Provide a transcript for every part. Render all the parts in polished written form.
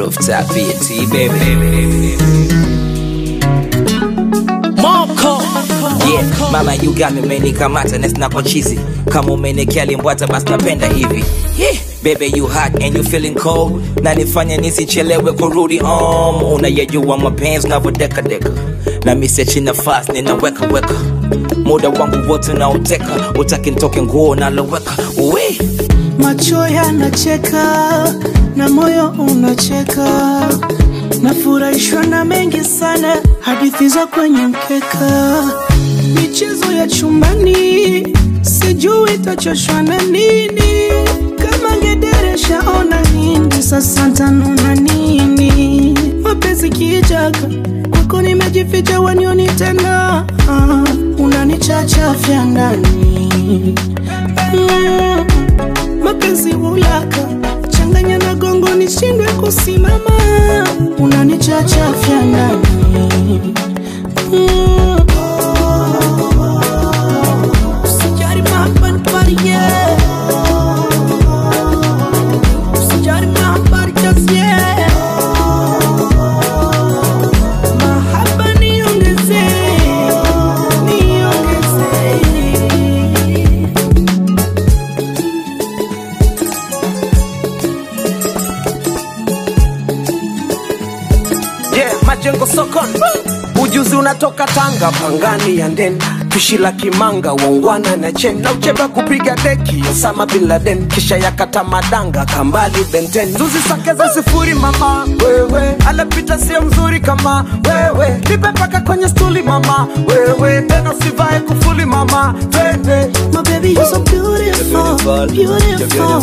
Rooftop BT, baby. Moko. Yeah, mama you got me umenikamata na snap cheesy. Kama umenikia limbwata basi napenda hivi. Yeah, baby you hot and you feeling cold. Na nifanya nisichelewe kurudi home. Unayajua mapenzi unavodeka deka. Na message nafast ninaweka weka. Muda wangu wote nauteka. Utaki nitoke nguo naloweka. Uwe Macho yanacheka na moyo unacheka. Nafurahishwa na mengi sana, hadithi za kwenye mkeka. Michezo ya chumbani, sijui itachoshwa na nini. Kama ngederesha ona hindi, sasa ntanuna nini. Mapenzi kijaka, kwako nimejificha wanioni tena. Unanichachafya ndani. Mapenzi ulaka, changanya na gongo nishindwe kusimama. Unanichachafya ndani. Usijari mahaba nipari yeah. Usijari mahaba just yeah. Mahaba niongeze, niongeze. Yeah, majengo sokoni. Ujuzi unatoka Tanga, Pangani ya ndeni. Pishi la kimanga, wangwana na chen. Na ucheba kupiga deki, Osama Bin Laden. Kisha yakata madanga, Kambali Benten. Zuzi sakeza sifuri mama, wewe. Anapita sio mzuri kama, wewe. Nipe paka kwenye stuli mama, wewe. Tena sivae kufuli mama, wewe. My baby, you're so beautiful, beautiful.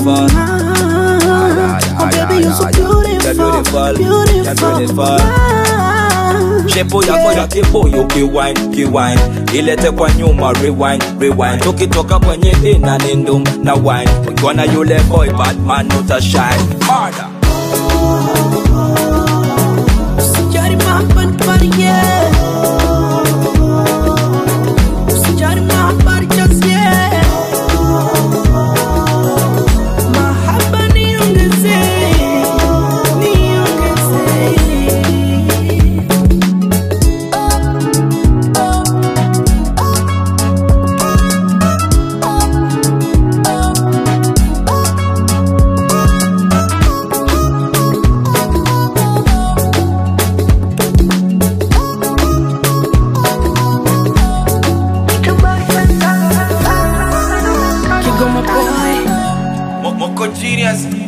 My baby, you're so beautiful, beautiful. Shepo yako ya kiboyo kiwine ilete kwa nyuma rewind tukitoka kwenye dina ni ndum na wine ukiwa na yule boy Batman utashine murder. Usijari mahaba nipari yeah. Usijari mahaba just yeah. Mahaba niongeze, niongeze. Kigoma boy, Moko genius.